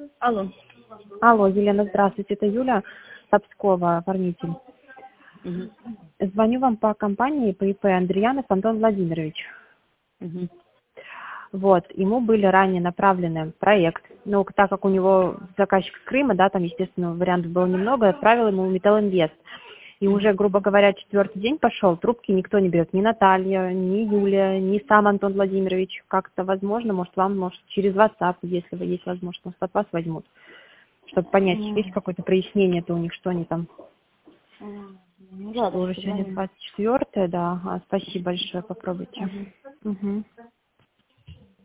Алло. Алло, Елена, здравствуйте, это Юля Сапскова, оформитель. Угу. Звоню вам по компании по ИП Андреянов Антон Владимирович. Угу. Вот, ему были ранее направлены проект, но так как у него заказчик с Крыма, да, там, естественно, вариантов было немного, отправил ему Металлинвест. И уже, грубо говоря, 4-й день пошел, трубки никто не берет, ни Наталья, ни Юля, ни сам Антон Владимирович. Как-то возможно, может, вам, может, через WhatsApp, если вы есть возможность, может, от вас возьмут, чтобы понять, есть какое-то прояснение-то у них, что они там. Ну Что ладно, уже сегодня позвоним. 24-е, да. Спасибо большое, попробуйте. Угу.